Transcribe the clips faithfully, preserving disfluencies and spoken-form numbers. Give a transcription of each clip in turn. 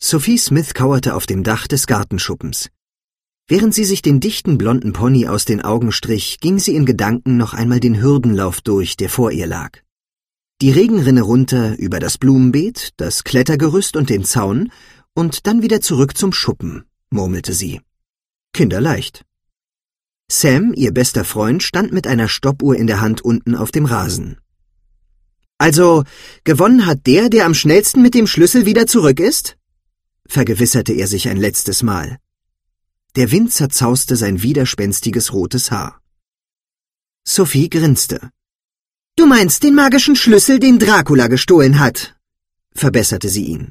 Sophie Smith kauerte auf dem Dach des Gartenschuppens. Während sie sich den dichten blonden Pony aus den Augen strich, ging sie in Gedanken noch einmal den Hürdenlauf durch, der vor ihr lag. Die Regenrinne runter über das Blumenbeet, das Klettergerüst und den Zaun und dann wieder zurück zum Schuppen, murmelte sie. Kinderleicht. Sam, ihr bester Freund, stand mit einer Stoppuhr in der Hand unten auf dem Rasen. »Also, gewonnen hat der, der am schnellsten mit dem Schlüssel wieder zurück ist?« vergewisserte er sich ein letztes Mal. Der Wind zerzauste sein widerspenstiges rotes Haar. Sophie grinste. »Du meinst den magischen Schlüssel, den Dracula gestohlen hat«, verbesserte sie ihn.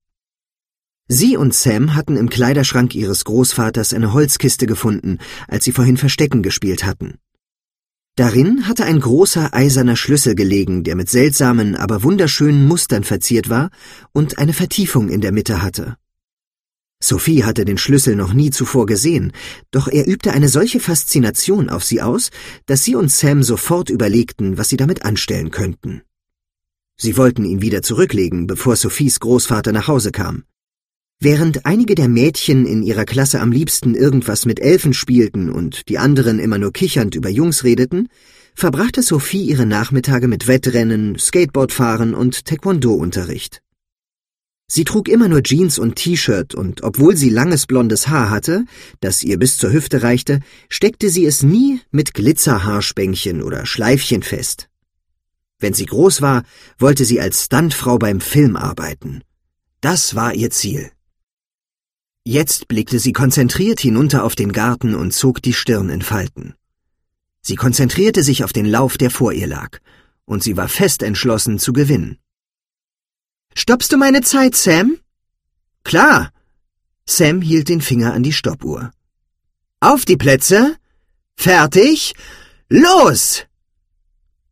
Sie und Sam hatten im Kleiderschrank ihres Großvaters eine Holzkiste gefunden, als sie vorhin Verstecken gespielt hatten. Darin hatte ein großer eiserner Schlüssel gelegen, der mit seltsamen, aber wunderschönen Mustern verziert war und eine Vertiefung in der Mitte hatte. Sophie hatte den Schlüssel noch nie zuvor gesehen, doch er übte eine solche Faszination auf sie aus, dass sie und Sam sofort überlegten, was sie damit anstellen könnten. Sie wollten ihn wieder zurücklegen, bevor Sophies Großvater nach Hause kam. Während einige der Mädchen in ihrer Klasse am liebsten irgendwas mit Elfen spielten und die anderen immer nur kichernd über Jungs redeten, verbrachte Sophie ihre Nachmittage mit Wettrennen, Skateboardfahren und Taekwondo-Unterricht. Sie trug immer nur Jeans und T-Shirt und obwohl sie langes blondes Haar hatte, das ihr bis zur Hüfte reichte, steckte sie es nie mit Glitzerhaarspänkchen oder Schleifchen fest. Wenn sie groß war, wollte sie als Stuntfrau beim Film arbeiten. Das war ihr Ziel. Jetzt blickte sie konzentriert hinunter auf den Garten und zog die Stirn in Falten. Sie konzentrierte sich auf den Lauf, der vor ihr lag, und sie war fest entschlossen zu gewinnen. »Stoppst du meine Zeit, Sam?« »Klar!« Sam hielt den Finger an die Stoppuhr. »Auf die Plätze! Fertig! Los!«